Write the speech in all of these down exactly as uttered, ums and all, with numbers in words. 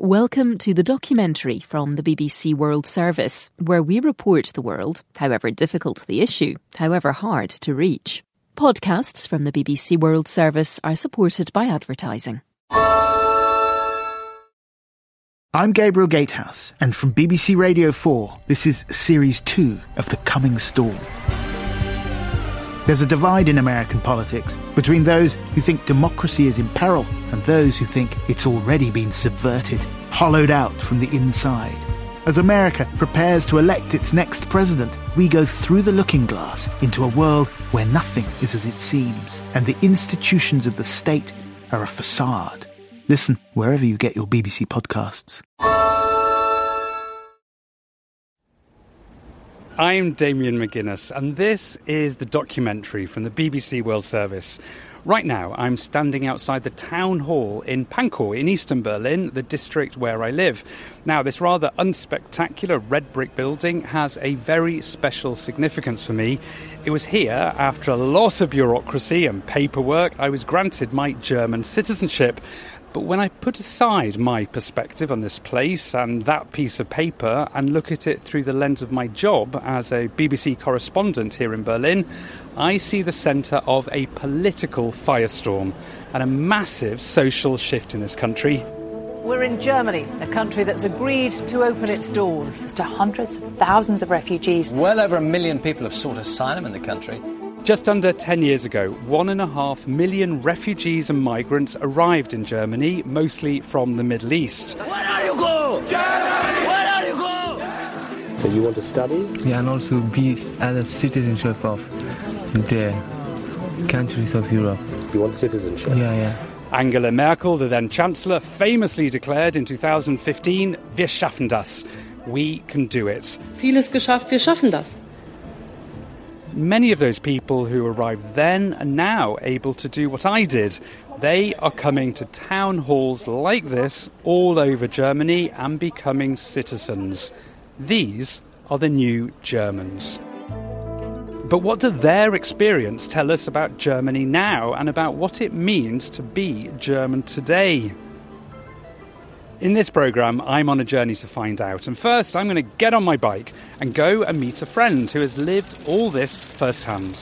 Welcome to the documentary from the B B C World Service, where we report the world, however difficult the issue, however hard to reach. Podcasts from the B B C World Service are supported by advertising. I'm Gabriel Gatehouse, and from B B C Radio four, this is Series two of The Coming Storm. There's a divide in American politics between those who think democracy is in peril and those who think it's already been subverted, hollowed out from the inside. As America prepares to elect its next president, we go through the looking glass into a world where nothing is as it seems, and the institutions of the state are a facade. Listen wherever you get your B B C podcasts. I'm Damien McGuinness, and this is the documentary from the B B C World Service. Right now, I'm standing outside the town hall in Pankow in eastern Berlin, the district where I live. Now, this rather unspectacular red brick building has a very special significance for me. It was here, after a lot of bureaucracy and paperwork, I was granted my German citizenship. But when I put aside my perspective on this place and that piece of paper and look at it through the lens of my job as a B B C correspondent here in Berlin, I see the centre of a political firestorm and a massive social shift in this country. We're in Germany, a country that's agreed to open its doors to hundreds of thousands of refugees. Well over a million people have sought asylum in the country. Just under ten years ago, one and a half million refugees and migrants arrived in Germany, mostly from the Middle East. Where are you going? Germany! Where are you going? So you want to study? Yeah, and also be as a citizenship of the countries of Europe. You want citizenship? Yeah, yeah. Angela Merkel, the then Chancellor, famously declared in two thousand fifteen, "Wir schaffen das." We can do it. Vieles geschafft, wir schaffen das. Many of those people who arrived then are now able to do what I did. They are coming to town halls like this all over Germany and becoming citizens. These are the new Germans. But what does their experience tell us about Germany now and about what it means to be German today? In this programme, I'm on a journey to find out. And first, I'm going to get on my bike and go and meet a friend who has lived all this firsthand.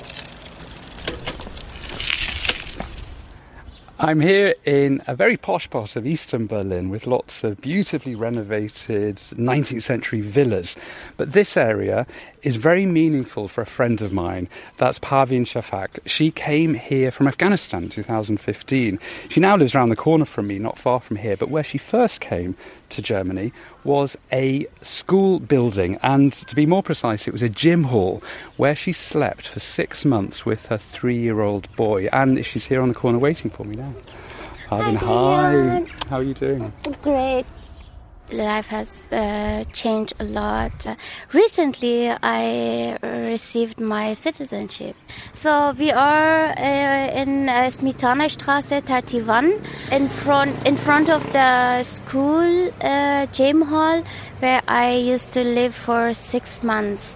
I'm here in a very posh part of eastern Berlin with lots of beautifully renovated nineteenth century villas. But this area is very meaningful for a friend of mine. That's Parveen Shafak. She came here from Afghanistan in two thousand fifteen. She now lives around the corner from me, not far from here. But where she first came to Germany was a school building. And to be more precise, it was a gym hall where she slept for six months with her three-year-old boy. And she's here on the corner waiting for me now. Parveen, hi. How are you doing? Great. Life has uh, changed a lot. Uh, recently, I received my citizenship. So we are uh, in uh, Smetana Straße thirty-one, in front in front of the school uh, gym hall where I used to live for six months.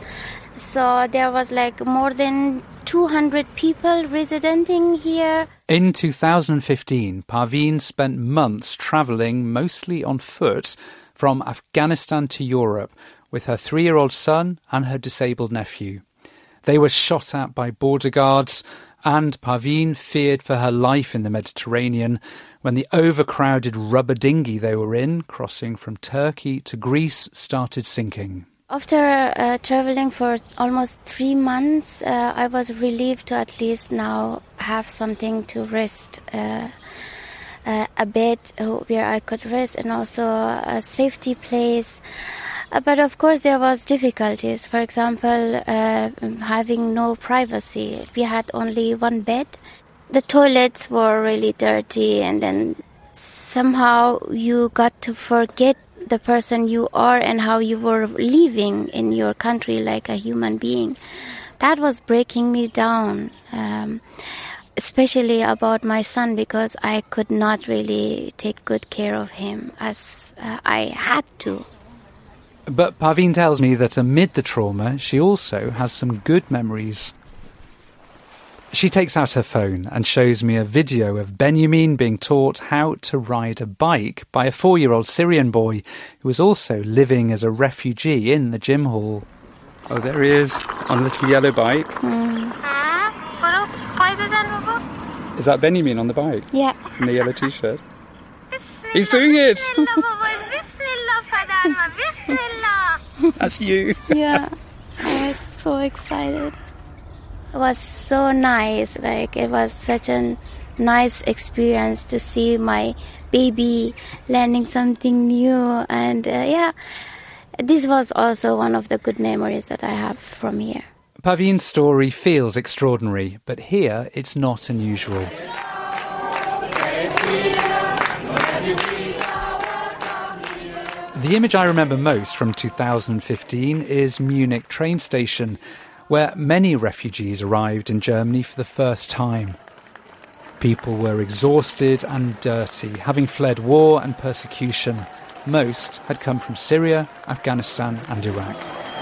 So there was like more than two hundred people residing here. In two thousand fifteen, Parveen spent months travelling, mostly on foot, from Afghanistan to Europe with her three-year-old son and her disabled nephew. They were shot at by border guards, and Parveen feared for her life in the Mediterranean when the overcrowded rubber dinghy they were in, crossing from Turkey to Greece, started sinking. After uh, traveling for almost three months, uh, I was relieved to at least now have something to rest, uh, uh, a bed where I could rest, and also a safety place. Uh, but of course there was difficulties. For example, uh, having no privacy. We had only one bed. The toilets were really dirty, and then somehow you got to forget the person you are and how you were living in your country like a human being. That was breaking me down, um, especially about my son, because I could not really take good care of him as uh, I had to. But Parveen tells me that amid the trauma, she also has some good memories. She takes out her phone and shows me a video of Benjamin being taught how to ride a bike by a four-year-old Syrian boy who was also living as a refugee in the gym hall. Oh, there he is, on a little yellow bike. Mm. Is that Benjamin on the bike? Yeah. In the yellow t-shirt? He's doing it! That's you. Yeah, I was so excited. It was so nice. Like, it was such a nice experience to see my baby learning something new. And uh, yeah, this was also one of the good memories that I have from here. Parveen's story feels extraordinary, but here it's not unusual. The image I remember most from two thousand fifteen is Munich train station, where many refugees arrived in Germany for the first time. People were exhausted and dirty, having fled war and persecution. Most had come from Syria, Afghanistan and Iraq.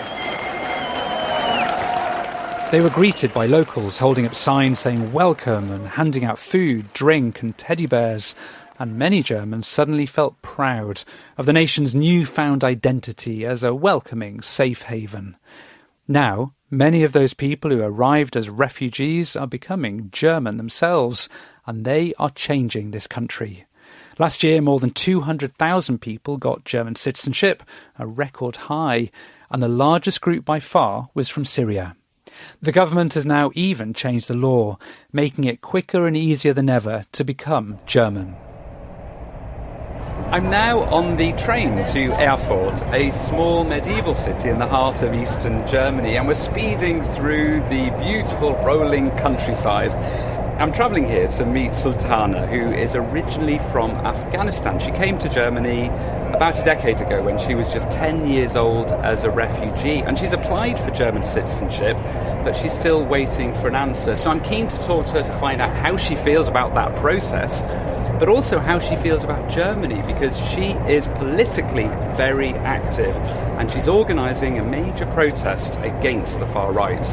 They were greeted by locals holding up signs saying welcome and handing out food, drink and teddy bears. And many Germans suddenly felt proud of the nation's newfound identity as a welcoming, safe haven. Now, many of those people who arrived as refugees are becoming German themselves, and they are changing this country. Last year, more than two hundred thousand people got German citizenship, a record high, and the largest group by far was from Syria. The government has now even changed the law, making it quicker and easier than ever to become German. I'm now on the train to Erfurt, a small medieval city in the heart of eastern Germany, and we're speeding through the beautiful rolling countryside. I'm travelling here to meet Sultana, who is originally from Afghanistan. She came to Germany about a decade ago when she was just ten years old as a refugee, and she's applied for German citizenship, but she's still waiting for an answer. So I'm keen to talk to her to find out how she feels about that process, but also how she feels about Germany, because she is politically very active and she's organising a major protest against the far right.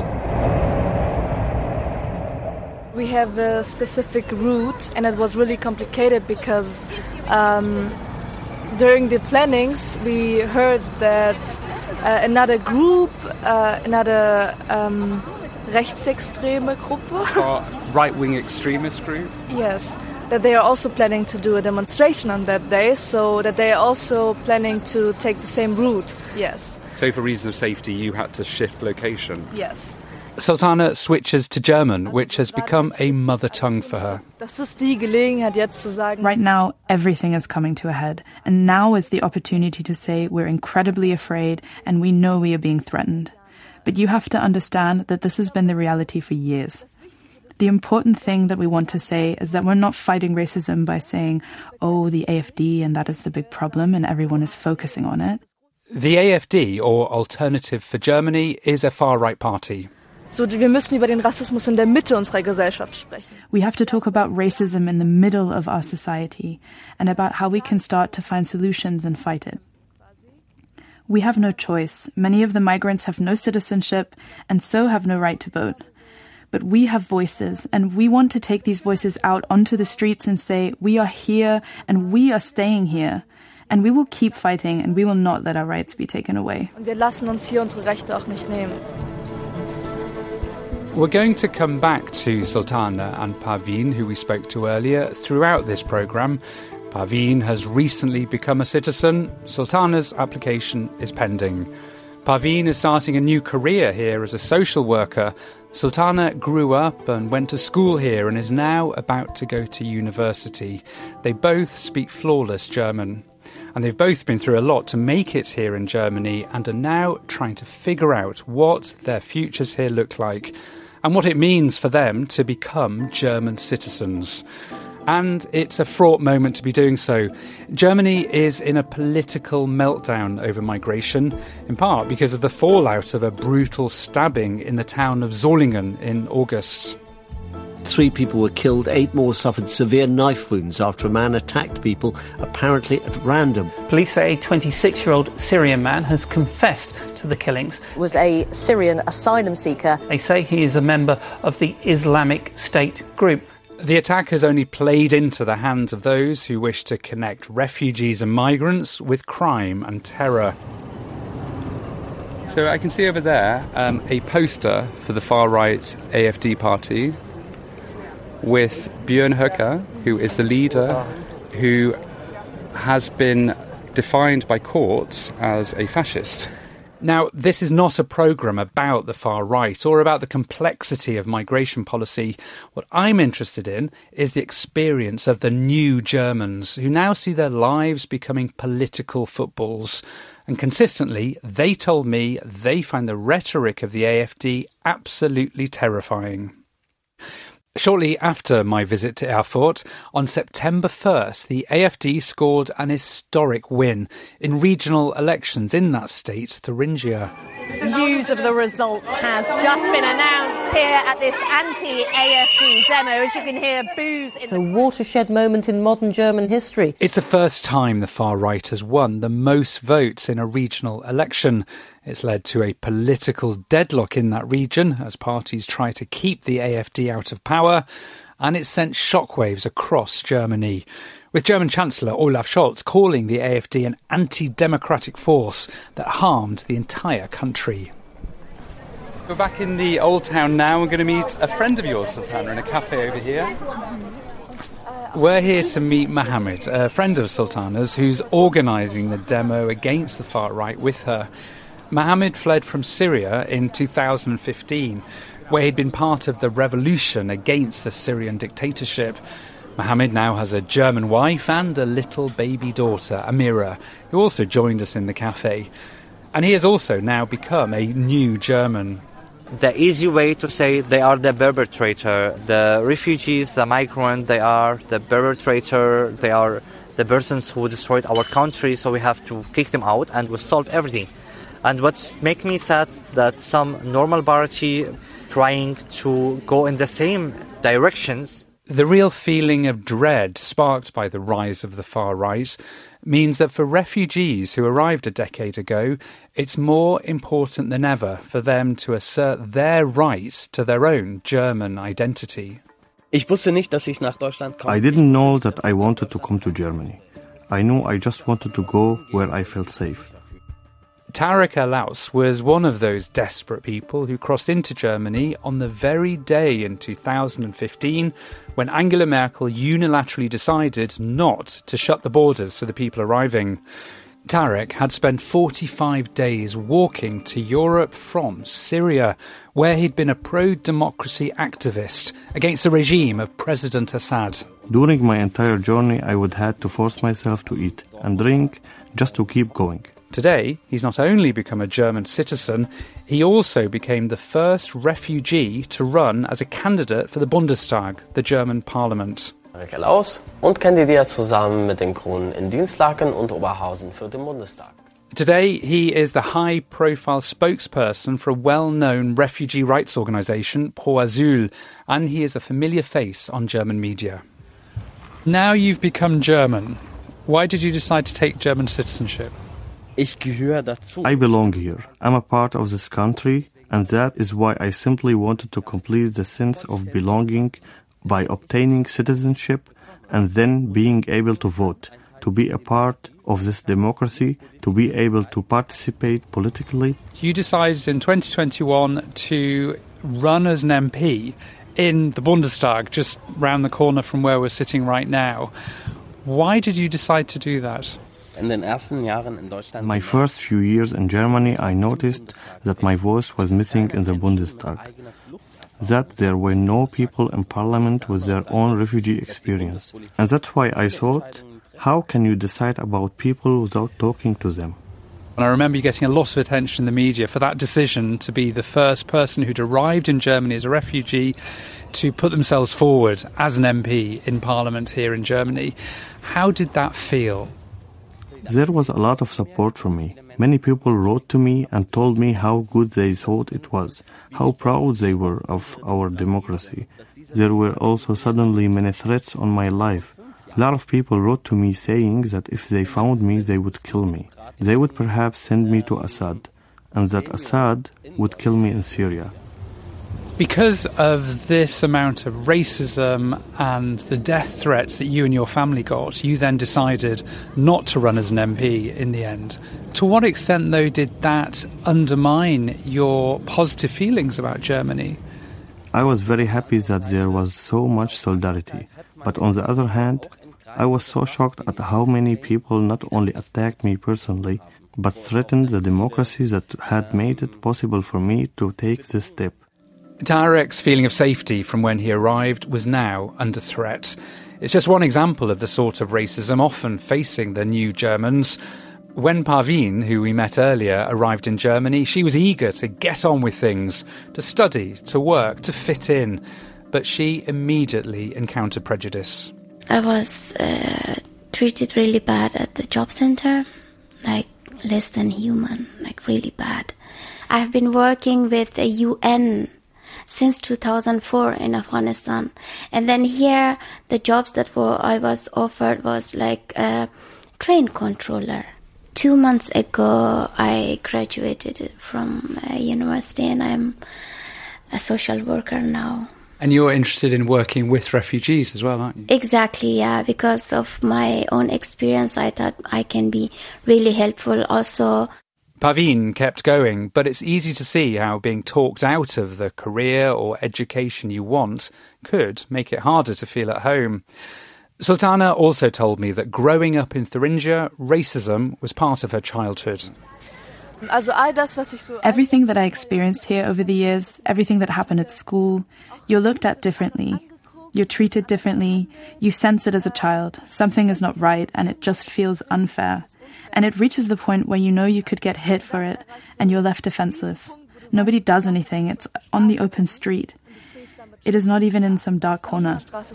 We have a specific route, and it was really complicated because um, during the plannings we heard that uh, another group, uh, another um, rechtsextreme Gruppe, or right-wing extremist group, yes, that they are also planning to do a demonstration on that day, so that they are also planning to take the same route. Yes. So for reasons of safety, you had to shift location. Yes. Sultana switches to German, which has become a mother tongue for her. Right now, everything is coming to a head, and now is the opportunity to say we're incredibly afraid and we know we are being threatened. But you have to understand that this has been the reality for years. The important thing that we want to say is that we're not fighting racism by saying, oh, the A F D, and that is the big problem, and everyone is focusing on it. The A F D, or Alternative for Germany, is a far-right party. So, wir müssen über den Rassismus in der Mitte unserer Gesellschaft sprechen. We have to talk about racism in the middle of our society and about how we can start to find solutions and fight it. We have no choice. Many of the migrants have no citizenship and so have no right to vote. But we have voices, and we want to take these voices out onto the streets and say, we are here and we are staying here. And we will keep fighting and we will not let our rights be taken away. Und wir lassen uns hier unsere Rechte auch nicht nehmen. We're going to come back to Sultana and Parveen, who we spoke to earlier, throughout this programme. Parveen has recently become a citizen. Sultana's application is pending. Parveen is starting a new career here as a social worker. Sultana grew up and went to school here and is now about to go to university. They both speak flawless German. And they've both been through a lot to make it here in Germany and are now trying to figure out what their futures here look like and what it means for them to become German citizens. And it's a fraught moment to be doing so. Germany is in a political meltdown over migration, in part because of the fallout of a brutal stabbing in the town of Solingen in August. Three people were killed, eight more suffered severe knife wounds after a man attacked people, apparently at random. Police say a twenty-six-year-old Syrian man has confessed to the killings. Was a Syrian asylum seeker. They say he is a member of the Islamic State group. The attack has only played into the hands of those who wish to connect refugees and migrants with crime and terror. So I can see over there um, a poster for the far-right A F D party with Björn Höcke, who is the leader, who has been defined by courts as a fascist. Now, this is not a programme about the far right or about the complexity of migration policy. What I'm interested in is the experience of the new Germans who now see their lives becoming political footballs. And consistently, they told me they find the rhetoric of the A F D absolutely terrifying. Shortly after my visit to Erfurt, on September first, the A F D scored an historic win in regional elections in that state, Thuringia. News of the result has just been announced here at this anti-A F D demo. As you can hear, boos. In it's a watershed moment in modern German history. It's the first time the far right has won the most votes in a regional election. It's led to a political deadlock in that region as parties try to keep the A F D out of power, and it's sent shockwaves across Germany, with German Chancellor Olaf Scholz calling the A F D an anti-democratic force that harmed the entire country. We're back in the Old Town now. We're going to meet a friend of yours, Sultana, in a cafe over here. We're here to meet Mohammed, a friend of Sultana's, who's organising the demo against the far right with her. Mohammed fled from Syria in two thousand fifteen, where he'd been part of the revolution against the Syrian dictatorship. Mohammed now has a German wife and a little baby daughter, Amira, who also joined us in the cafe. And he has also now become a new German. The easy way to say they are the perpetrator. The refugees, the migrants, they are the perpetrator. They are the persons who destroyed our country, so we have to kick them out and we'll solve everything. And what's making me sad that some normal party trying to go in the same directions. The real feeling of dread sparked by the rise of the far right means that for refugees who arrived a decade ago, it's more important than ever for them to assert their right to their own German identity. I didn't know that I wanted to come to Germany. I knew I just wanted to go where I felt safe. Tarek El-Aus was one of those desperate people who crossed into Germany on the very day in two thousand fifteen when Angela Merkel unilaterally decided not to shut the borders to the people arriving. Tarek had spent forty-five days walking to Europe from Syria, where he'd been a pro-democracy activist against the regime of President Assad. During my entire journey, I would have to force myself to eat and drink just to keep going. Today, he's not only become a German citizen, he also became the first refugee to run as a candidate for the Bundestag, the German parliament. Tarek El-Aus und kandidiert zusammen mit den Grünen in Dienstlaken und Oberhausen für den Bundestag. Today, he is the high-profile spokesperson for a well-known refugee rights organisation, Pro Asyl, and he is a familiar face on German media. Now you've become German. Why did you decide to take German citizenship? I belong here. I'm a part of this country, and that is why I simply wanted to complete the sense of belonging by obtaining citizenship and then being able to vote, to be a part of this democracy, to be able to participate politically. You decided in twenty twenty-one to run as an M P in the Bundestag, just round the corner from where we're sitting right now. Why did you decide to do that? In my first few years in Germany, I noticed that my voice was missing in the Bundestag, that there were no people in parliament with their own refugee experience. And that's why I thought, how can you decide about people without talking to them? And I remember you getting a lot of attention in the media for that decision to be the first person who'd arrived in Germany as a refugee to put themselves forward as an M P in Parliament here in Germany. How did that feel? There was a lot of support from me. Many people wrote to me and told me how good they thought it was, how proud they were of our democracy. There were also suddenly many threats on my life. A lot of people wrote to me saying that if they found me, they would kill me. They would perhaps send me to Assad, and that Assad would kill me in Syria. Because of this amount of racism and the death threats that you and your family got, you then decided not to run as an M P in the end. To what extent, though, did that undermine your positive feelings about Germany? I was very happy that there was so much solidarity. But on the other hand, I was so shocked at how many people not only attacked me personally, but threatened the democracy that had made it possible for me to take this step. Tarek's feeling of safety from when he arrived was now under threat. It's just one example of the sort of racism often facing the new Germans. When Parveen, who we met earlier, arrived in Germany, she was eager to get on with things, to study, to work, to fit in. But she immediately encountered prejudice. I was uh, treated really bad at the job center, like less than human, like really bad. I've been working with the U N since two thousand four in Afghanistan. And then here, the jobs that were I was offered was like a train controller. Two months ago, I graduated from a university and I'm a social worker now. And you're interested in working with refugees as well, aren't you? Exactly, yeah. Because of my own experience, I thought I can be really helpful also. Parveen kept going, but it's easy to see how being talked out of the career or education you want could make it harder to feel at home. Sultana also told me that growing up in Thuringia, racism was part of her childhood. Everything that I experienced here over the years, everything that happened at school, you're looked at differently. You're treated differently. You sense it as a child. Something is not right and it just feels unfair. And it reaches the point where you know you could get hit for it and you're left defenseless. Nobody does anything. It's on the open street. It is not even in some dark corner.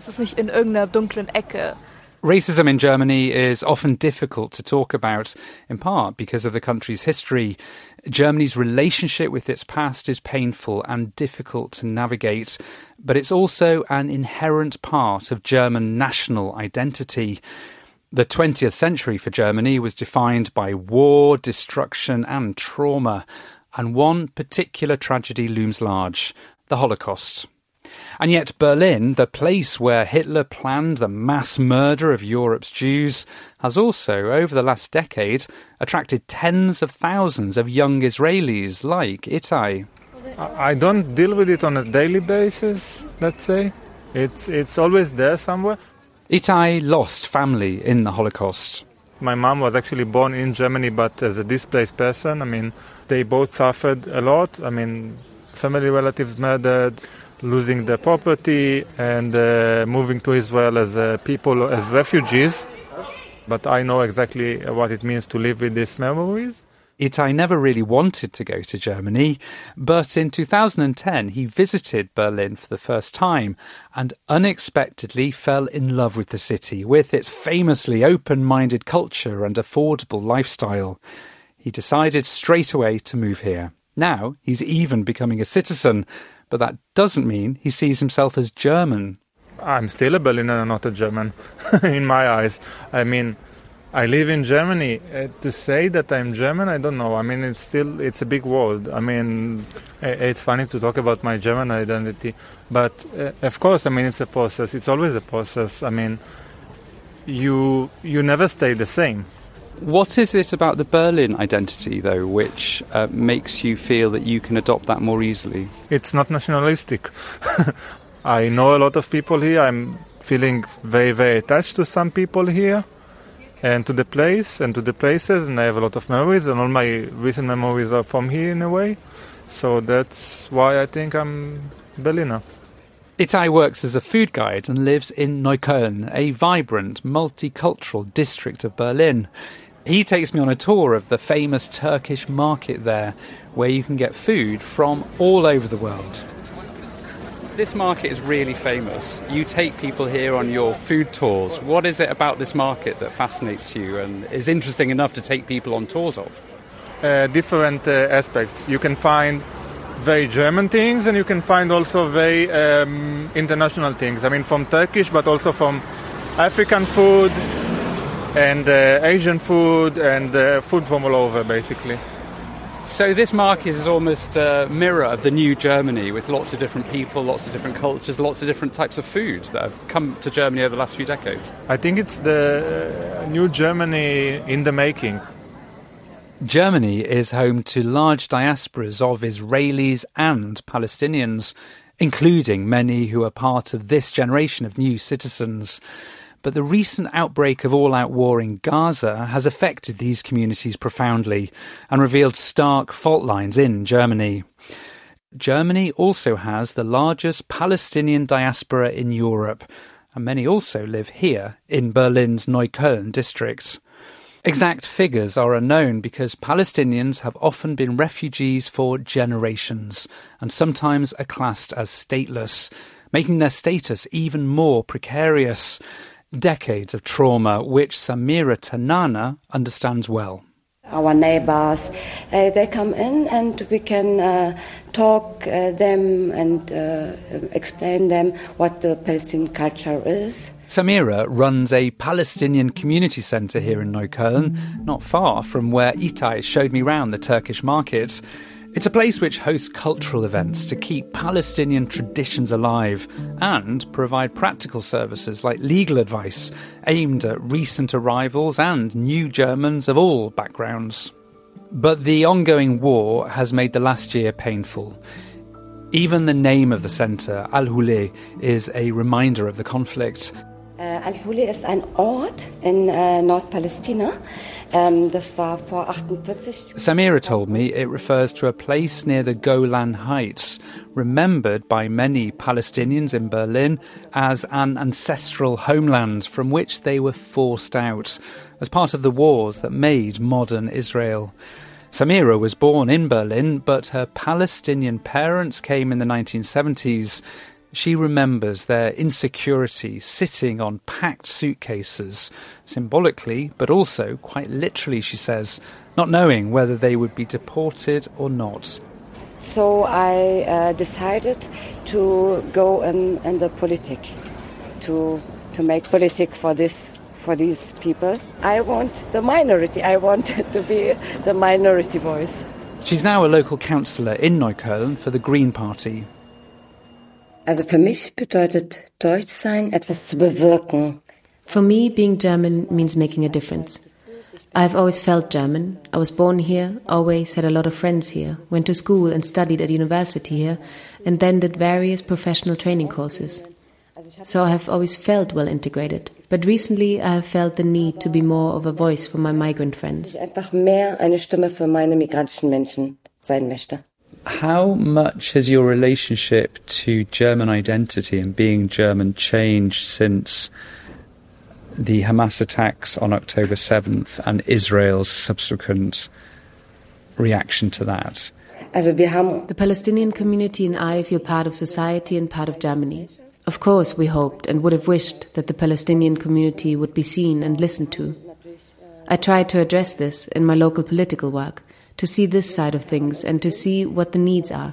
Racism in Germany is often difficult to talk about, in part because of the country's history. Germany's relationship with its past is painful and difficult to navigate, but it's also an inherent part of German national identity. The twentieth century for Germany was defined by war, destruction and trauma, and one particular tragedy looms large: the Holocaust. And yet Berlin, the place where Hitler planned the mass murder of Europe's Jews, has also, over the last decade, attracted tens of thousands of young Israelis like Itai. I don't deal with it on a daily basis, let's say. It's, it's always there somewhere. Itai lost family in the Holocaust. My mom was actually born in Germany, but as a displaced person. I mean, they both suffered a lot. I mean, family relatives murdered, losing their property and uh, moving to Israel as uh, people, as refugees. But I know exactly what it means to live with these memories. Itai never really wanted to go to Germany, but in two thousand ten he visited Berlin for the first time and unexpectedly fell in love with the city, with its famously open-minded culture and affordable lifestyle. He decided straight away to move here. Now he's even becoming a citizen, but that doesn't mean he sees himself as German. I'm still a Berliner, not a German, in my eyes. I mean, I live in Germany. Uh, to say that I'm German, I don't know. I mean, it's still, it's a big world. I mean, it's funny to talk about my German identity. But, uh, of course, I mean, it's a process. It's always a process. I mean, you you never stay the same. What is it about the Berlin identity, though, which uh, makes you feel that you can adopt that more easily? It's not nationalistic. I know a lot of people here. I'm feeling very, very attached to some people here and to the place and to the places, and I have a lot of memories, and all my recent memories are from here in a way. So that's why I think I'm Berliner. Itai works as a food guide and lives in Neukölln, a vibrant, multicultural district of Berlin. He takes me on a tour of the famous Turkish market there, where you can get food from all over the world. This market is really famous. You take people here on your food tours. What is it about this market that fascinates you and is interesting enough to take people on tours of? Uh, different uh, aspects. You can find very German things and you can find also very um, international things. I mean, from Turkish, but also from African food and uh, Asian food and uh, food from all over, basically. So this market is almost a mirror of the new Germany, with lots of different people, lots of different cultures, lots of different types of foods that have come to Germany over the last few decades. I think it's the uh, new Germany in the making. Germany is home to large diasporas of Israelis and Palestinians, including many who are part of this generation of new citizens. But the recent outbreak of all-out war in Gaza has affected these communities profoundly and revealed stark fault lines in Germany. Germany also has the largest Palestinian diaspora in Europe, and many also live here in Berlin's Neukölln district. Exact figures are unknown because Palestinians have often been refugees for generations and sometimes are classed as stateless, making their status even more precarious. Decades of trauma which Samira Tanana understands well. Our neighbors, uh, they come in and we can uh, talk uh, them and uh, explain them what the Palestinian culture is. Samira runs a Palestinian community centre here in Neukölln, not far from where Itai showed me round the Turkish market. It's a place which hosts cultural events to keep Palestinian traditions alive and provide practical services like legal advice aimed at recent arrivals and new Germans of all backgrounds. But the ongoing war has made the last year painful. Even the name of the centre, Al-Hule, is a reminder of the conflict. Uh, Al-Hule ist ein Ort in uh, Nordpalästina. Um, das war vor achtundvierzig. Samira told me it refers to a place near the Golan Heights, remembered by many Palestinians in Berlin as an ancestral homeland from which they were forced out as part of the wars that made modern Israel. Samira was born in Berlin, but her Palestinian parents came in the nineteen seventies. She remembers their insecurity sitting on packed suitcases, symbolically, but also quite literally, she says, not knowing whether they would be deported or not. So I uh, decided to go in, in the politic, to to make politic for this for these people. I want the minority. I want to be the minority voice. She's now a local councillor in Neukölln for the Green Party. Also für mich bedeutet Deutsch sein, etwas zu bewirken. For me, being German means making a difference. I've always felt German. I was born here, always had a lot of friends here, went to school and studied at university here, and then did various professional training courses. So I have always felt well integrated. But recently I have felt the need to be more of a voice for my migrant friends. Ich einfach mehr eine Stimme für meine migrantischen Menschen sein möchte. How much has your relationship to German identity and being German changed since the Hamas attacks on October seventh and Israel's subsequent reaction to that? Also wir haben the Palestinian community and I feel part of society and part of Germany. Of course, we hoped and would have wished that the Palestinian community would be seen and listened to. I tried to address this in my local political work, to see this side of things and to see what the needs are.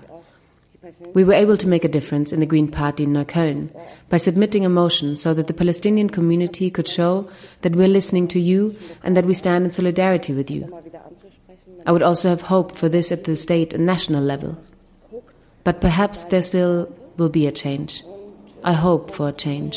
We were able to make a difference in the Green Party in Neukölln by submitting a motion so that the Palestinian community could show that we're listening to you and that we stand in solidarity with you. I would also have hoped for this at the state and national level. But perhaps there still will be a change. I hope for a change.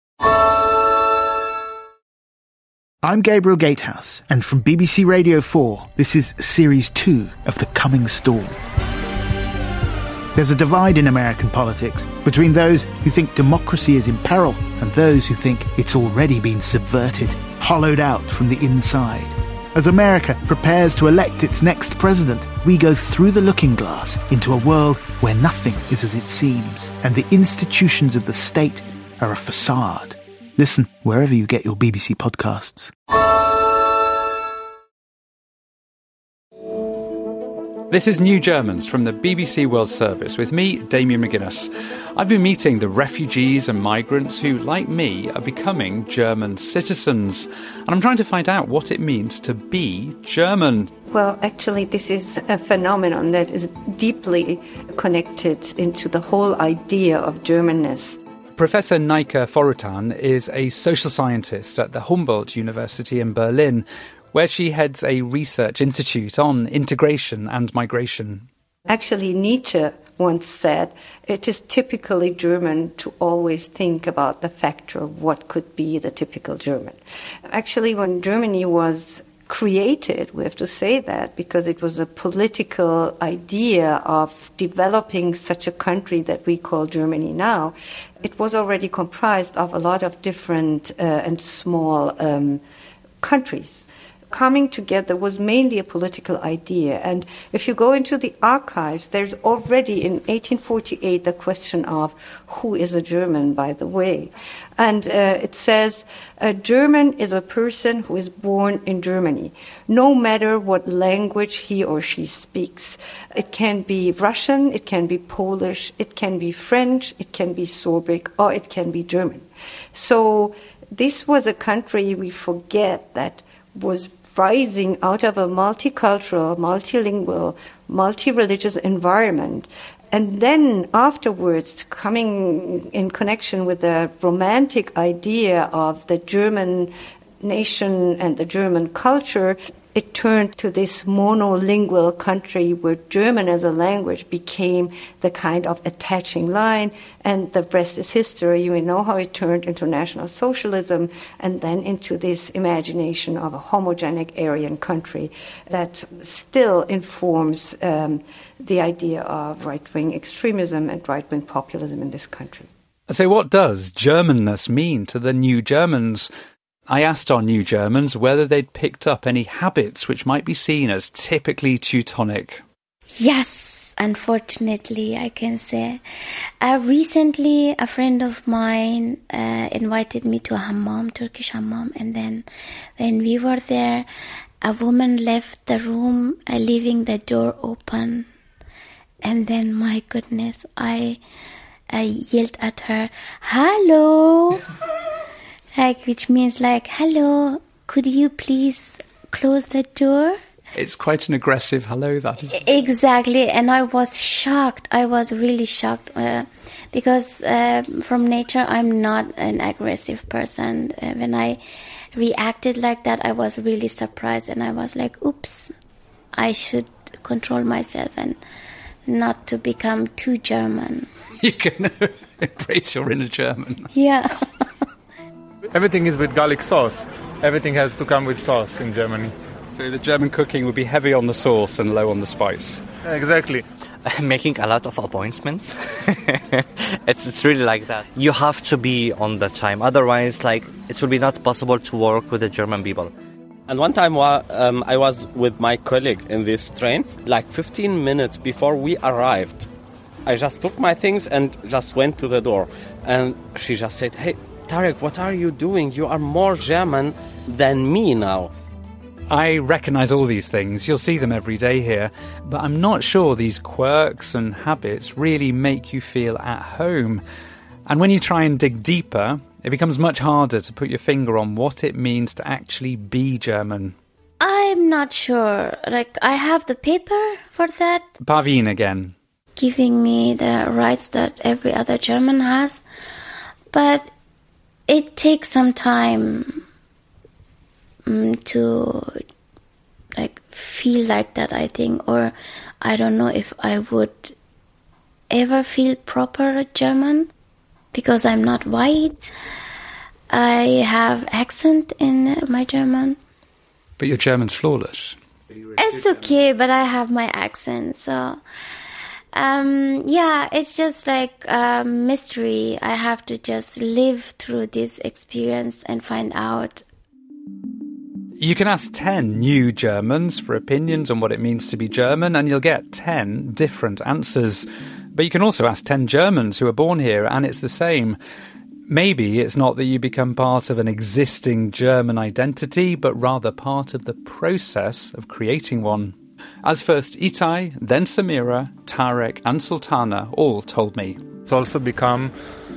I'm Gabriel Gatehouse, and from B B C Radio four, this is Series two of The Coming Storm. There's a divide in American politics between those who think democracy is in peril and those who think it's already been subverted, hollowed out from the inside. As America prepares to elect its next president, we go through the looking glass into a world where nothing is as it seems, and the institutions of the state are a facade. Listen wherever you get your B B C podcasts. This is New Germans from the B B C World Service with me, Damien McGuinness. I've been meeting the refugees and migrants who, like me, are becoming German citizens. And I'm trying to find out what it means to be German. Well, actually, this is a phenomenon that is deeply connected into the whole idea of Germanness. Professor Neike Forutan is a social scientist at the Humboldt University in Berlin, where she heads a research institute on integration and migration. Actually, Nietzsche once said, it is typically German to always think about the factor of what could be the typical German. Actually, when Germany was created, we have to say that, because it was a political idea of developing such a country that we call Germany now, it was already comprised of a lot of different uh, and small um, countries. Coming together was mainly a political idea. And if you go into the archives, there's already in eighteen forty-eight the question of who is a German, by the way. And uh, it says, a German is a person who is born in Germany, no matter what language he or she speaks. It can be Russian, it can be Polish, it can be French, it can be Sorbic, or it can be German. So this was a country, we forget, that was rising out of a multicultural, multilingual, multi-religious environment. And then afterwards, coming in connection with the romantic idea of the German nation and the German culture, it turned to this monolingual country where German as a language became the kind of attaching line, and the rest is history. We know how it turned into National Socialism and then into this imagination of a homogenic Aryan country that still informs um, the idea of right-wing extremism and right-wing populism in this country. So what does Germanness mean to the New Germans? I asked our New Germans whether they'd picked up any habits which might be seen as typically Teutonic. Yes, unfortunately, I can say. Uh, recently, a friend of mine uh, invited me to a hammam, Turkish hammam, and then when we were there, a woman left the room, uh, leaving the door open. And then, my goodness, I, I yelled at her, "Hello!" Like, which means like, "Hello, could you please close the door?" It's quite an aggressive hello, that is. Exactly, and I was shocked. I was really shocked uh, because uh, from nature I'm not an aggressive person. Uh, when I reacted like that, I was really surprised, and I was like, "Oops, I should control myself and not to become too German." You can embrace your inner German. Yeah. Everything is with garlic sauce. Everything has to come with sauce in Germany. So the German cooking would be heavy on the sauce and low on the spice. Exactly. Making a lot of appointments. it's it's really like that. You have to be on the time. Otherwise, like, it will be not possible to work with the German people. And one time um, I was with my colleague in this train, like fifteen minutes before we arrived. I just took my things and just went to the door. And she just said, "Hey, Tarek, what are you doing? You are more German than me now." I recognise all these things. You'll see them every day here. But I'm not sure these quirks and habits really make you feel at home. And when you try and dig deeper, it becomes much harder to put your finger on what it means to actually be German. I'm not sure. Like, I have the paper for that. Parveen again. Giving me the rights that every other German has. But it takes some time um, to like feel like that, I think, or I don't know if I would ever feel proper German because I'm not white. I have accent in my German. But your German's flawless. It's okay, but I have my accent, so Um, yeah, it's just like a mystery. I have to just live through this experience and find out. You can ask ten new Germans for opinions on what it means to be German, and you'll get ten different answers. But you can also ask ten Germans who are born here, and it's the same. Maybe it's not that you become part of an existing German identity, but rather part of the process of creating one. as first Itai, then Samira, Tarek and Sultana all told me. It's also become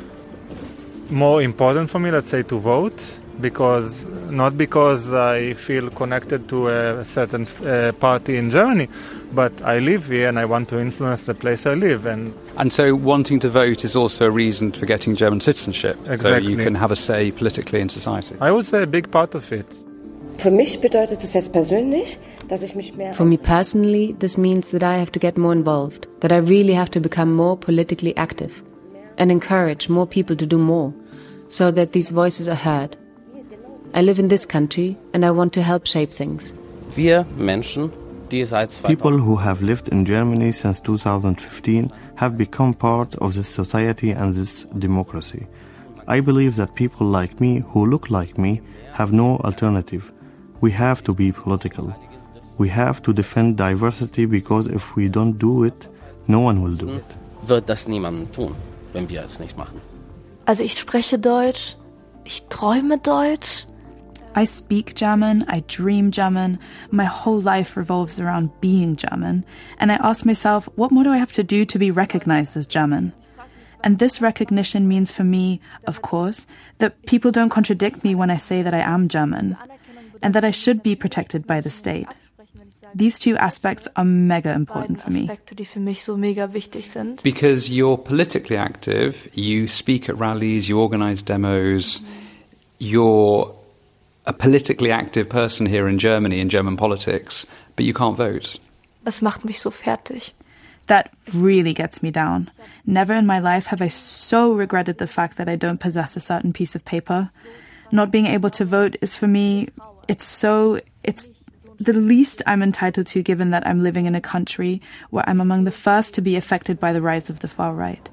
more important for me, let's say, to vote, because not because I feel connected to a certain uh, party in Germany, but I live here and I want to influence the place I live. And and so wanting to vote is also a reason for getting German citizenship, exactly. So you can have a say politically in society. I would say a big part of it. Für mich bedeutet es jetzt persönlich, dass ich mich mehr... For me personally, this means that I have to get more involved, that I really have to become more politically active and encourage more people to do more, so that these voices are heard. I live in this country and I want to help shape things. Wir Menschen, die seit People who have lived in Germany since two thousand fifteen have become part of this society and this democracy. I believe that people like me, who look like me, have no alternative. We have to be political. We have to defend diversity, because if we don't do it, no one will do it. Wird das niemandem tun, wenn wir es nicht machen. Also ich spreche Deutsch, ich träume Deutsch. I speak German, I dream German, my whole life revolves around being German, and I ask myself, what more do I have to do to be recognized as German? And this recognition means for me, of course, that people don't contradict me when I say that I am German, and that I should be protected by the state. These two aspects are mega important for me. Aspekte, die für mich so mega wichtig sind. Because you're politically active, you speak at rallies, you organise demos, you're a politically active person here in Germany, in German politics, but you can't vote. Das macht mich so fertig. That really gets me down. Never in my life have I so regretted the fact that I don't possess a certain piece of paper. Not being able to vote is for me, it's so, it's the least I'm entitled to, given that I'm living in a country where I'm among the first to be affected by the rise of the far right.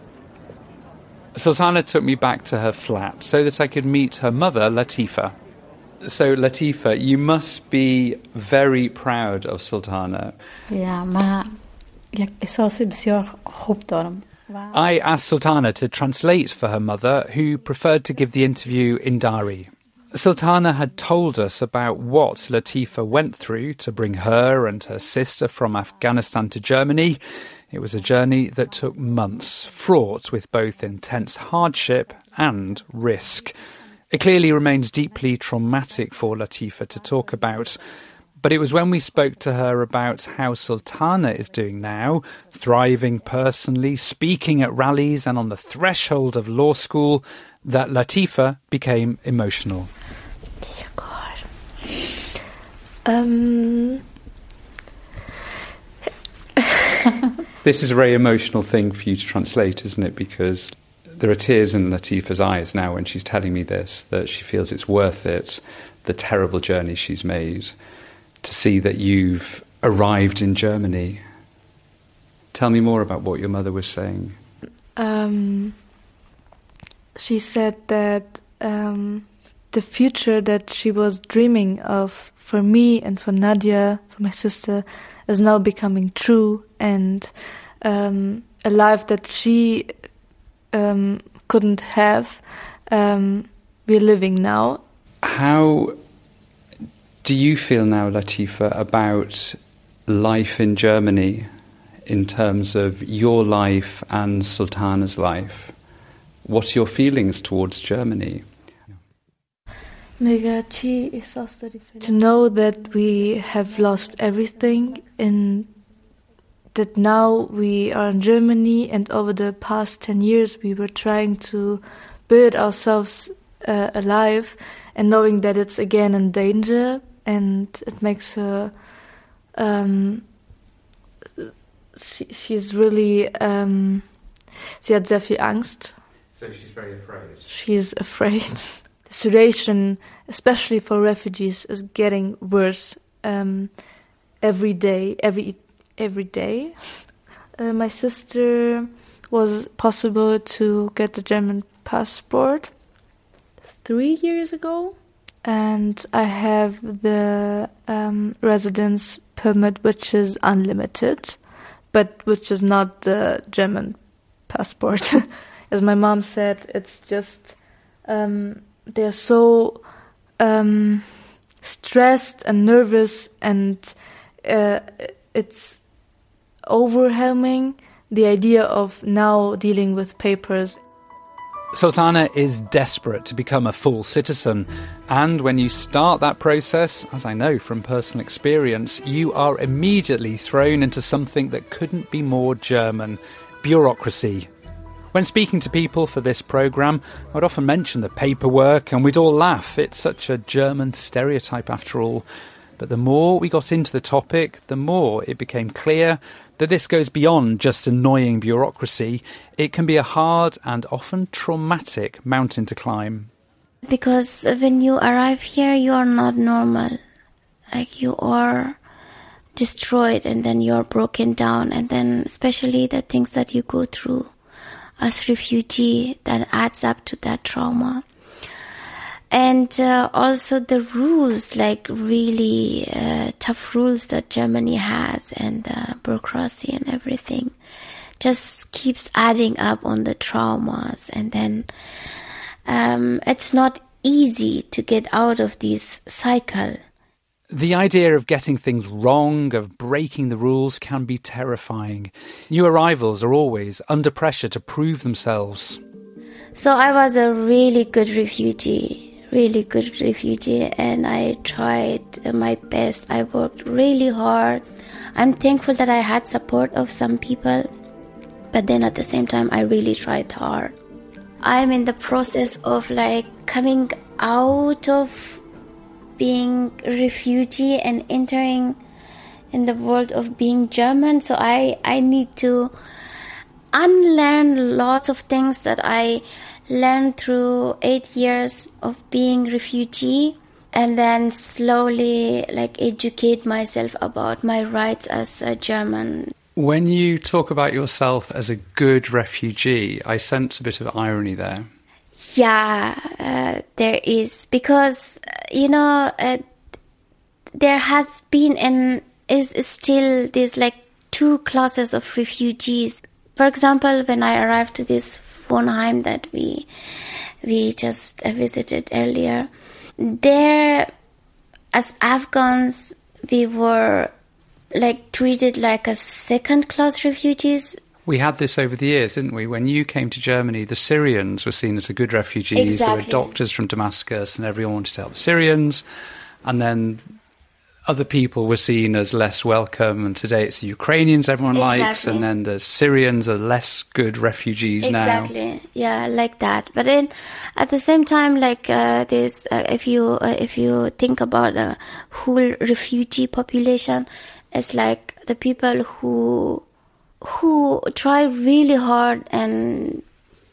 Sultana took me back to her flat so that I could meet her mother, Latifa. So, Latifa, you must be very proud of Sultana. Yeah, ma. I asked Sultana to translate for her mother, who preferred to give the interview in Dari. Sultana had told us about what Latifa went through to bring her and her sister from Afghanistan to Germany. It was a journey that took months, fraught with both intense hardship and risk. It clearly remains deeply traumatic for Latifa to talk about. But it was when we spoke to her about how Sultana is doing now, thriving personally, speaking at rallies and on the threshold of law school, that Latifa became emotional. Dear God. Um. This is a very emotional thing for you to translate, isn't it? Because there are tears in Latifa's eyes now when she's telling me this, that she feels it's worth it, the terrible journey she's made, to see that you've arrived in Germany. Tell me more about what your mother was saying. Um, she said that um, the future that she was dreaming of for me and for Nadia, for my sister, is now becoming true, and um, a life that she um, couldn't have, um, we're living now. How do you feel now, Latifa, about life in Germany in terms of your life and Sultana's life? What are your feelings towards Germany? To know that we have lost everything, and that now we are in Germany, and over the past ten years we were trying to build ourselves uh, alive, and knowing that it's again in danger. And it makes her, um, she, she's really, um, sie hat sehr viel Angst. So she's very afraid. She's afraid. The situation, especially for refugees, is getting worse um, every day, every every day. Uh, my sister was possible to get the German passport three years ago. And I have the um, residence permit, which is unlimited, but which is not the German passport. As my mom said, it's just um, they're so um, stressed and nervous and uh, it's overwhelming, the idea of now dealing with papers. Sultana is desperate to become a full citizen, and when you start that process, as I know from personal experience, you are immediately thrown into something that couldn't be more German: bureaucracy. When speaking to people for this programme, I'd often mention the paperwork and we'd all laugh. It's such a German stereotype after all. But the more we got into the topic, the more it became clear that this goes beyond just annoying bureaucracy. It can be a hard and often traumatic mountain to climb. Because when you arrive here, you are not normal. Like, you are destroyed and then you're broken down, and then especially the things that you go through as refugee, that adds up to that trauma. And uh, also the rules, like really uh, tough rules that Germany has, and the bureaucracy and everything just keeps adding up on the traumas. And then um, it's not easy to get out of this cycle. The idea of getting things wrong, of breaking the rules, can be terrifying. New arrivals are always under pressure to prove themselves. So I was a really good refugee. really good refugee, and I tried my best. I worked really hard. I'm thankful that I had support of some people, but then at the same time I really tried hard. I'm in the process of like coming out of being a refugee and entering in the world of being German. So I, I need to unlearn lots of things that I learned through eight years of being refugee, and then slowly like educate myself about my rights as a German. When you talk about yourself as a good refugee, I sense a bit of irony there. Yeah, uh, there is, because uh, you know uh, there has been and is still these like two classes of refugees. For example, when I arrived to this Wohnheim that we we just visited earlier, there, as Afghans, we were like treated like a second-class refugees. We had this over the years, didn't we? When you came to Germany, the Syrians were seen as the good refugees. Exactly. There were doctors from Damascus, and everyone wanted to help the Syrians. And then other people were seen as less welcome, and today it's the Ukrainians everyone Exactly. likes, and then the Syrians are less good refugees exactly. now. Exactly, yeah, like that. But then, at the same time, like uh, this, uh, if you uh, if you think about the whole refugee population, it's like the people who who try really hard and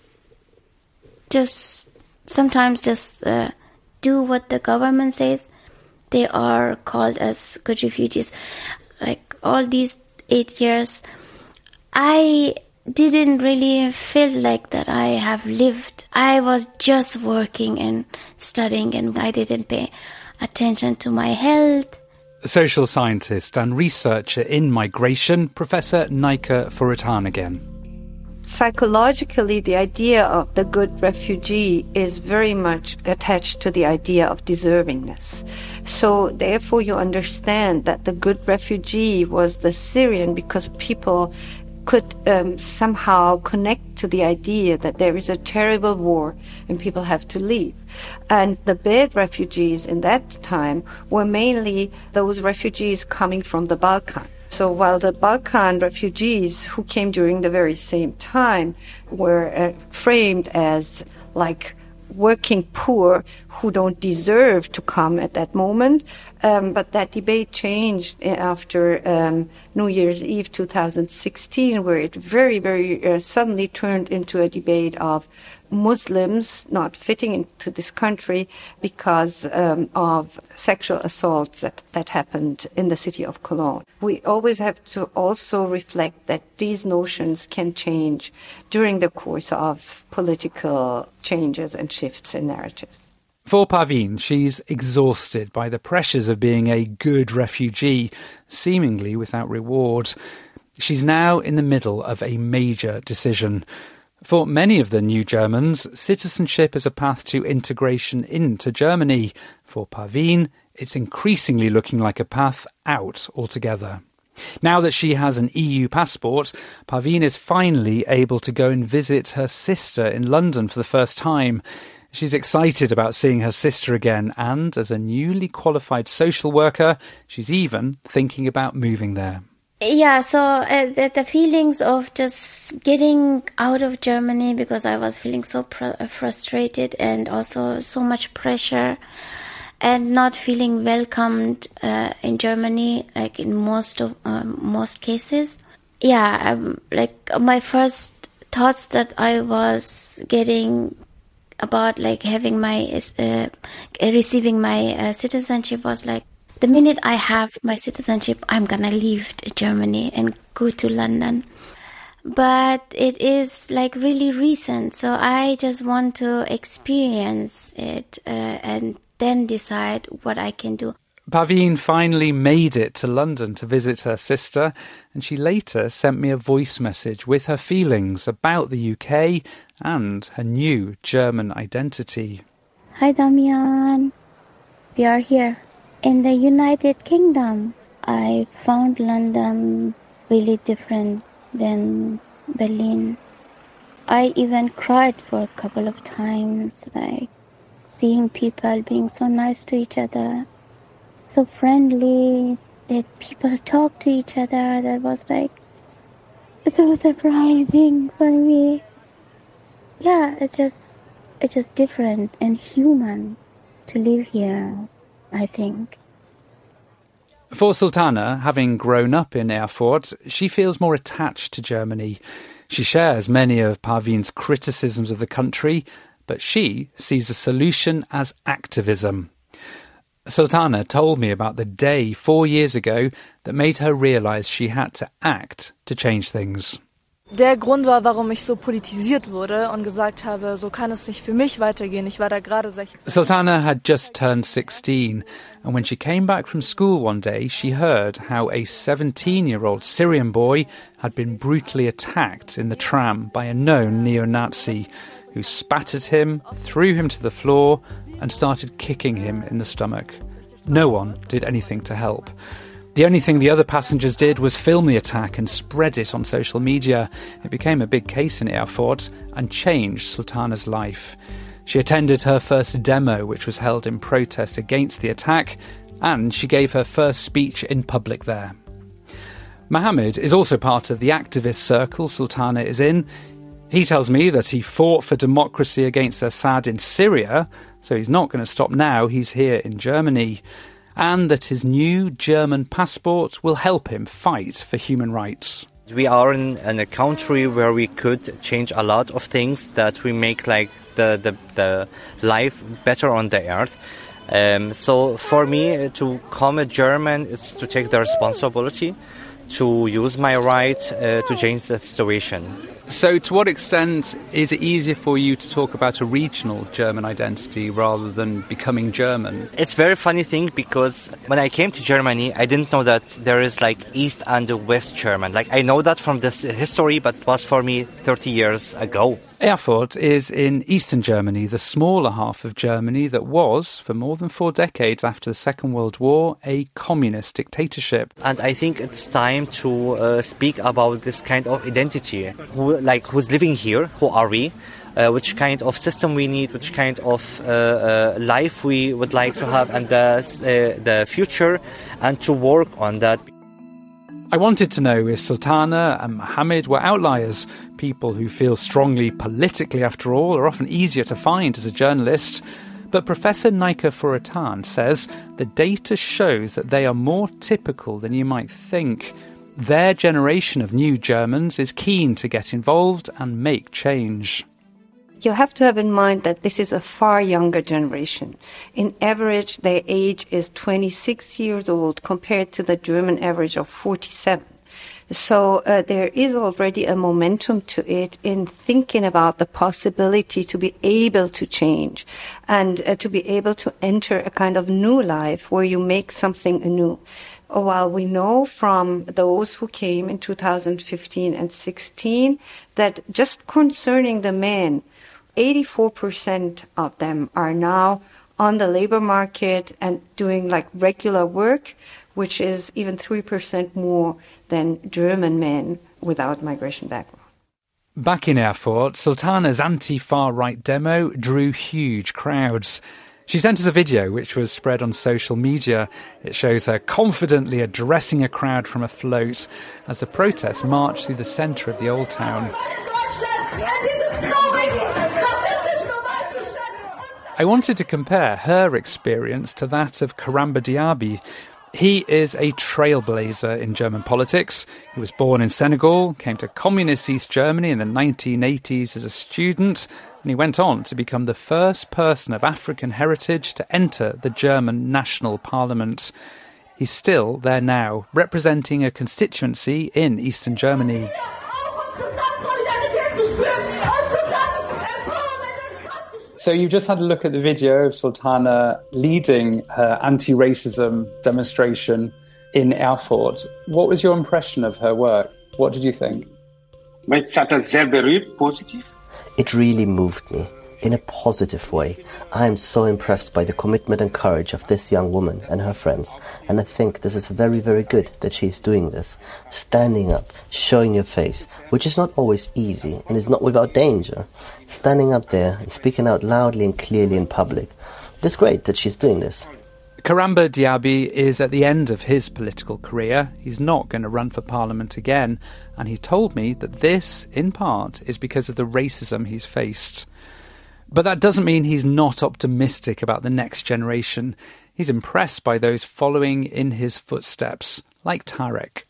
just sometimes just uh, do what the government says. They are called as good refugees. Like all these eight years, I didn't really feel like that I have lived. I was just working and studying, and I didn't pay attention to my health. Social scientist and researcher in migration, Professor Nijke Forutan again. Psychologically, the idea of the good refugee is very much attached to the idea of deservingness. So therefore you understand that the good refugee was the Syrian, because people could um, somehow connect to the idea that there is a terrible war and people have to leave. And the bad refugees in that time were mainly those refugees coming from the Balkan. So while the Balkan refugees who came during the very same time were uh, framed as like working poor who don't deserve to come at that moment, um, but that debate changed after um, New Year's Eve two thousand sixteen, where it very, very uh, suddenly turned into a debate of Muslims not fitting into this country because um, of sexual assaults that, that happened in the city of Cologne. We always have to also reflect that these notions can change during the course of political changes and shifts in narratives. For Parveen, she's exhausted by the pressures of being a good refugee, seemingly without reward. She's now in the middle of a major decision. For many of the new Germans, citizenship is a path to integration into Germany. For Parveen, it's increasingly looking like a path out altogether. Now that she has an E U passport, Parveen is finally able to go and visit her sister in London for the first time. She's excited about seeing her sister again, and as a newly qualified social worker, she's even thinking about moving there. Yeah, so uh, the, the feelings of just getting out of Germany, because I was feeling so pr- frustrated and also so much pressure, and not feeling welcomed uh, in Germany, like in most of um, most cases. Yeah, um, like my first thoughts that I was getting about like having my uh, receiving my uh, citizenship was like, the minute I have my citizenship, I'm gonna leave Germany and go to London. But it is like really recent, so I just want to experience it uh, and then decide what I can do. Parveen finally made it to London to visit her sister, and she later sent me a voice message with her feelings about the U K and her new German identity. Hi Damian, we are here in the United Kingdom. I found London really different than Berlin. I even cried for a couple of times, like seeing people being so nice to each other, so friendly, that people talk to each other. That was like so surprising for me. Yeah, it's just it's just different and human to live here, I think. For Sultana, having grown up in Erfurt, she feels more attached to Germany. She shares many of Parveen's criticisms of the country, but she sees the solution as activism. Sultana told me about the day four years ago that made her realise she had to act to change things. Der Grund war, warum ich so politisiert wurde und gesagt habe, so kann es nicht für mich weitergehen. Ich war da gerade sechzehn. Sultana had just turned sixteen, and when she came back from school one day, she heard how a seventeen-year-old Syrian boy had been brutally attacked in the tram by a known neo-Nazi who spat at him, threw him to the floor, and started kicking him in the stomach. No one did anything to help. The only thing the other passengers did was film the attack and spread it on social media. It became a big case in Erfurt and changed Sultana's life. She attended her first demo, which was held in protest against the attack, and she gave her first speech in public there. Mohammed is also part of the activist circle Sultana is in. He tells me that he fought for democracy against Assad in Syria, so he's not going to stop now. He's here in Germany. And that his new German passport will help him fight for human rights. We are in, in a country where we could change a lot of things, that we make like the, the, the life better on the earth. Um, so for me, to become a German is to take the responsibility, to use my right uh, to change the situation. So to what extent is it easier for you to talk about a regional German identity rather than becoming German? It's a very funny thing, because when I came to Germany, I didn't know that there is like East and West German. Like I know that from this history, but it was for me thirty years ago. Erfurt is in eastern Germany, the smaller half of Germany that was, for more than four decades after the Second World War, a communist dictatorship. And I think it's time to uh, speak about this kind of identity. Who, like, who's living here? Who are we? Uh, which kind of system we need? Which kind of uh, uh, life we would like to have in the, uh, the future? And to work on that. I wanted to know if Sultana and Mohammed were outliers. People who feel strongly politically, after all, are often easier to find as a journalist. But Professor Naika Furatan says the data shows that they are more typical than you might think. Their generation of new Germans is keen to get involved and make change. You have to have in mind that this is a far younger generation. In average, their age is twenty-six years old compared to the German average of forty-seven. So uh, there is already a momentum to it in thinking about the possibility to be able to change and uh, to be able to enter a kind of new life where you make something anew. While we know from those who came in two thousand fifteen and sixteen that just concerning the men, eighty-four percent of them are now on the labor market and doing like regular work, which is even three percent more than German men without migration background. Back in Erfurt, Sultana's anti-far-right demo drew huge crowds. She sent us a video which was spread on social media. It shows her confidently addressing a crowd from a float as the protests march through the centre of the old town. I wanted to compare her experience to that of Karamba Diaby. He is a trailblazer in German politics. He was born in Senegal, came to communist East Germany in the nineteen eighties as a student, and he went on to become the first person of African heritage to enter the German national parliament. He's still there now, representing a constituency in Eastern Germany. So you just had a look at the video of Sultana leading her anti-racism demonstration in Erfurt. What was your impression of her work? What did you think? It really moved me in a positive way. I am so impressed by the commitment and courage of this young woman and her friends, and I think this is very, very good that she is doing this. Standing up, showing your face, which is not always easy and is not without danger. Standing up there and speaking out loudly and clearly in public. It's great that she's doing this. Karamba Diaby is at the end of his political career. He's not going to run for parliament again, and he told me that this, in part, is because of the racism he's faced. But that doesn't mean he's not optimistic about the next generation. He's impressed by those following in his footsteps, like Tarek.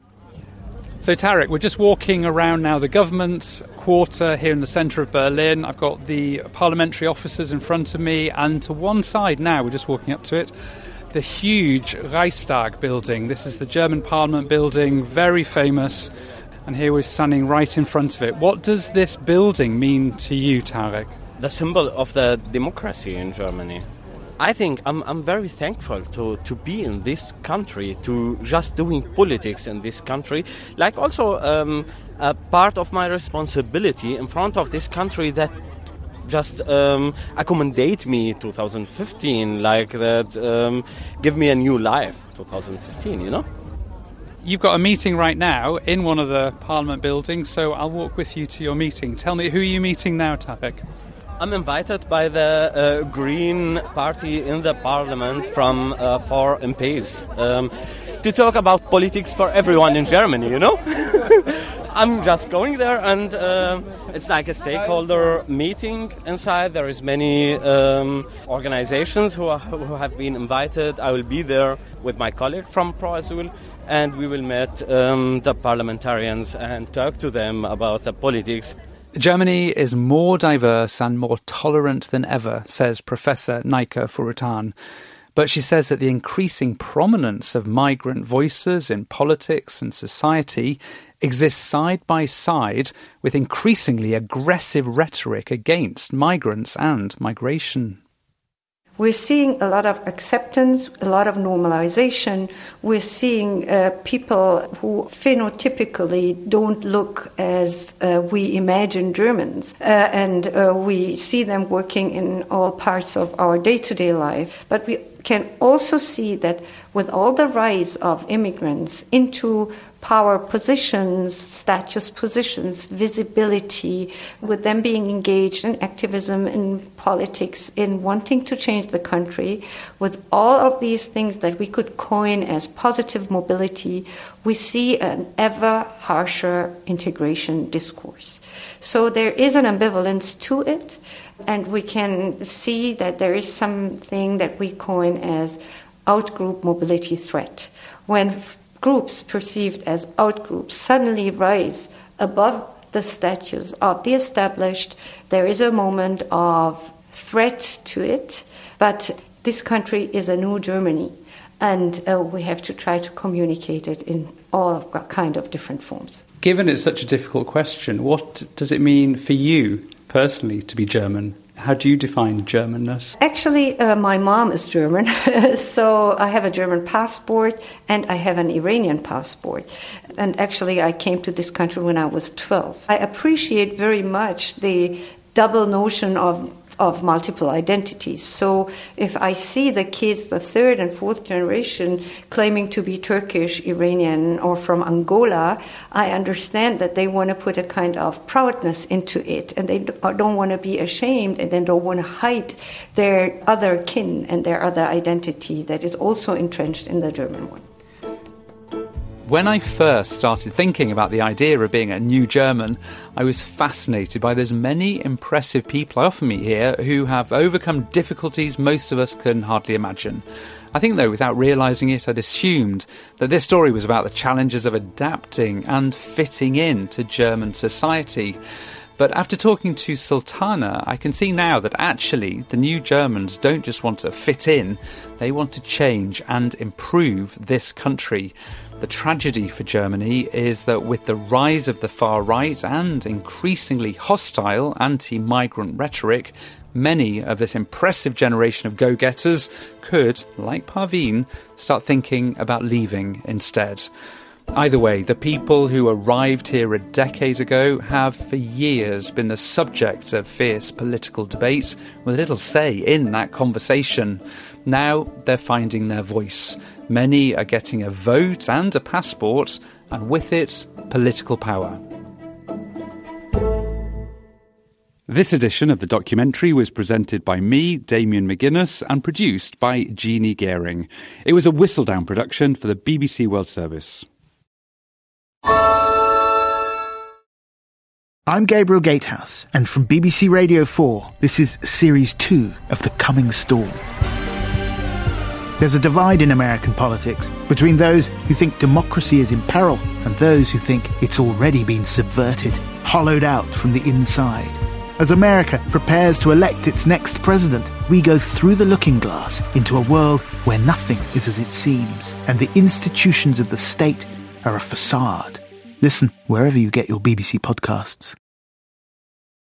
So Tarek, we're just walking around now the government quarter here in the centre of Berlin. I've got the parliamentary offices in front of me, and to one side now, we're just walking up to it, the huge Reichstag building. This is the German Parliament building, very famous, and here we're standing right in front of it. What does this building mean to you, Tarek? The symbol of the democracy in Germany. I think I'm I'm very thankful to, to be in this country, to just doing politics in this country, like also um, a part of my responsibility in front of this country that just um, accommodate me twenty fifteen, like that um, give me a new life, twenty fifteen, you know? You've got a meeting right now in one of the Parliament buildings, so I'll walk with you to your meeting. Tell me, who are you meeting now, Tarek? I'm invited by the uh, Green Party in the Parliament from uh, four M Ps um, to talk about politics for everyone in Germany, you know? I'm just going there, and uh, it's like a stakeholder meeting inside. There is many um, organizations who, are, who have been invited. I will be there with my colleague from Pro Asyl, and we will meet um, the parliamentarians and talk to them about the politics. Germany is more diverse and more tolerant than ever, says Professor Neike Furutan. But she says that the increasing prominence of migrant voices in politics and society exists side by side with increasingly aggressive rhetoric against migrants and migration. We're seeing a lot of acceptance, a lot of normalization. We're seeing uh, people who phenotypically don't look as uh, we imagine Germans. Uh, and uh, we see them working in all parts of our day-to-day life. But we can also see that with all the rise of immigrants into power positions, status positions, visibility, with them being engaged in activism, in politics, in wanting to change the country, with all of these things that we could coin as positive mobility, we see an ever harsher integration discourse. So there is an ambivalence to it, and we can see that there is something that we coin as outgroup mobility threat. When groups perceived as outgroups suddenly rise above the status of the established, there is a moment of threat to it. But this country is a new Germany, and uh, we have to try to communicate it in all of kind of different forms. Given it's such a difficult question, what does it mean for you personally to be German? How do you define Germanness? Actually, uh, my mom is German, so I have a German passport and I have an Iranian passport. And actually, I came to this country when I was twelve. I appreciate very much the double notion of of multiple identities. So if I see the kids, the third and fourth generation, claiming to be Turkish, Iranian, or from Angola, I understand that they want to put a kind of proudness into it, and they don't want to be ashamed, and they don't want to hide their other kin and their other identity that is also entrenched in the German one. When I first started thinking about the idea of being a new German, I was fascinated by those many impressive people I often meet here who have overcome difficulties most of us can hardly imagine. I think, though, without realising it, I'd assumed that this story was about the challenges of adapting and fitting in to German society. But after talking to Sultana, I can see now that actually the new Germans don't just want to fit in, they want to change and improve this country. The tragedy for Germany is that with the rise of the far right and increasingly hostile anti-migrant rhetoric, many of this impressive generation of go-getters could, like Parveen, start thinking about leaving instead. Either way, the people who arrived here a decade ago have for years been the subject of fierce political debate with little say in that conversation. Now they're finding their voice. Many are getting a vote and a passport, and with it, political power. This edition of the documentary was presented by me, Damien McGuinness, and produced by Jeannie Gehring. It was a Whistledown production for the B B C World Service. I'm Gabriel Gatehouse, and from B B C Radio four, this is Series two of The Coming Storm. There's a divide in American politics between those who think democracy is in peril and those who think it's already been subverted, hollowed out from the inside. As America prepares to elect its next president, we go through the looking glass into a world where nothing is as it seems, and the institutions of the state are a facade. Listen wherever you get your B B C podcasts.